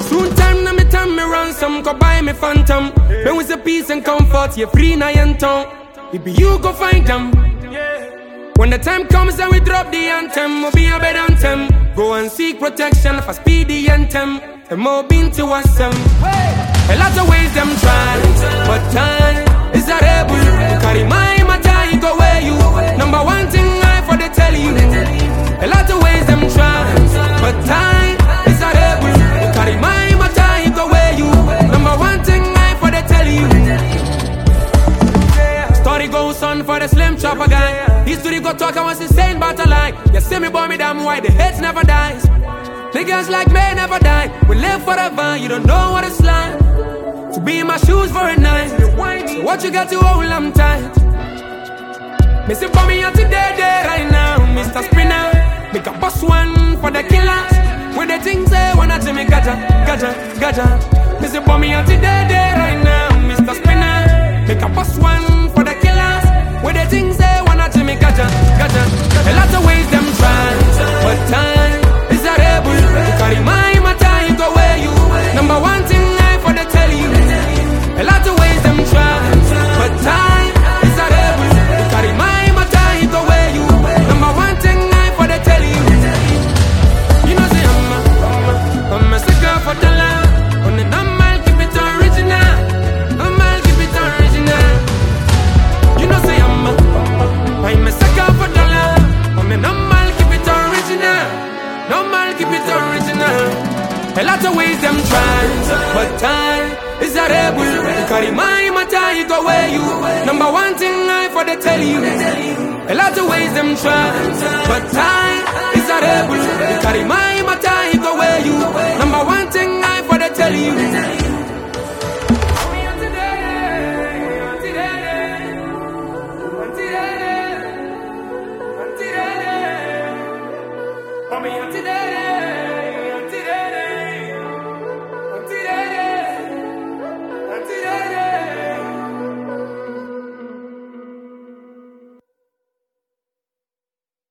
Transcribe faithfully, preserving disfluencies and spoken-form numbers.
Soon time na me time me ransom, go buy me phantom. When we say peace and comfort, you free na yen town. It be you go find them. When the time comes and we drop the anthem, we'll be a better anthem. Go and seek protection for speedy anthem. And more been to us um. A lot of ways them try, but time is a rebel. You carry my matter, you go where you. Number one thing I for the tell you. A lot of ways them try, but time is a rebel. You carry my matter, you go where you. Number one thing I for the tell you. Story goes on for the slim chopper guy. History go talk, I was insane about a lie. You see me boy, me damn why the hate never dies. Niggas like me never die. We live forever, you don't know what it's like to be in my shoes for a night. So what you got to hold, I'm tight. Missing for me out today, day right now, Mister Spinner. Make a boss one for the killers. When the things say, wanna to me gaja, gaja, gaja. Missing for me out today, day right now, Mister Spinner. Make a boss one for the killers. When the things say, wanna to me gaja, gaja. A lot of ways them try, but time is a rebel. You carry my matter, you go where you. Number one thing I for the tell you. A lot of ways them try, but time is a rebel. You carry my matter, you go where you. Number one thing I for the tell you. You know say I'm a, I'm a sucker for the love. On the number I'll keep it original. I'll keep it original. You know say I'm a, I'm a sucker for the love. On the number I'll keep it original. Number I'll keep it original. A lot of ways them try, but time is a rebel. You carry my matter, you go where you. Number one thing I for the tell you. A lot of ways them try, but time is a rebel. You carry my matter, you go where you. Number one thing I for the tell you.